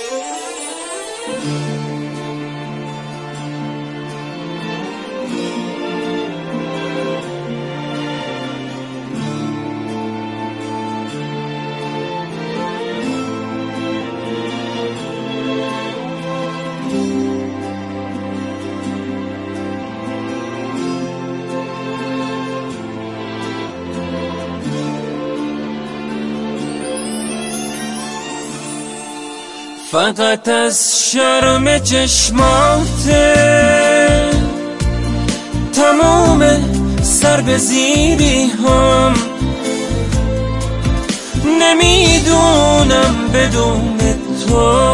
فقط از شرم چشماته تمام سر به زیری هم نمیدونم بدون تو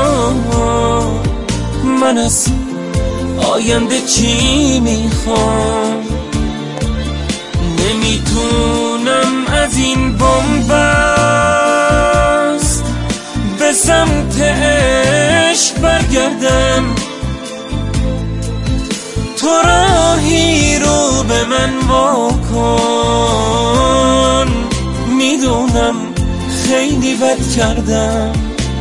من از آینده چی میخوام. نمیتونم از این بن‌بست به سمت عشق برگردم. تو راهی رو به من واکن، میدونم خیلی بد کردم.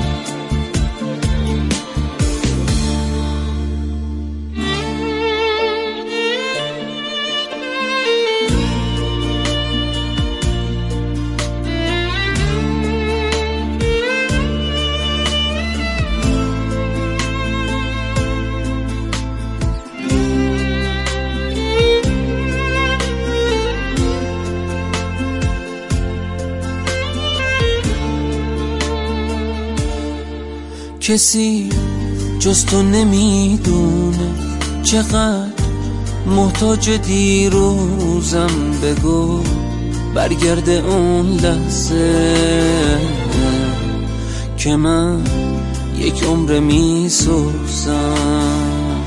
کسی جز تو نمیدونه چقدر محتاج دیروزم. بگو برگرده اون لحظه که من یک عمر میسوزم.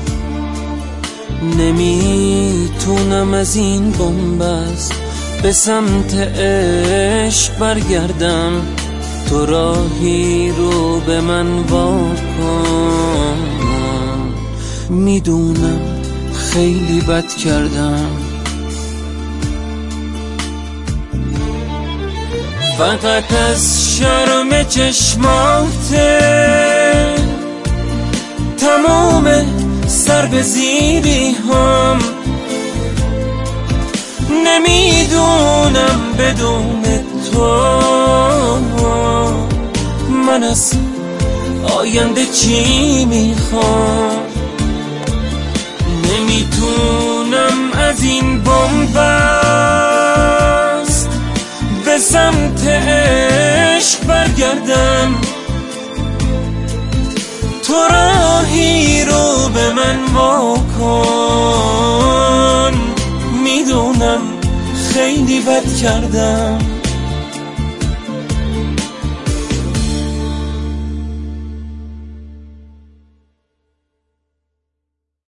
نمیتونم از این بن‌بست به سمت عشق برگردم. تو راهی رو به من واکن، میدونم خیلی بد کردم. فقط از شرم چشماته تمام سر به زیری هم نمیدونم بدون تو من از آینده چی میخوام. نمیتونم از این بن‌بست به سمت عشق برگردم. تو راهی رو به من واکن، میدونم خیلی بد کردم.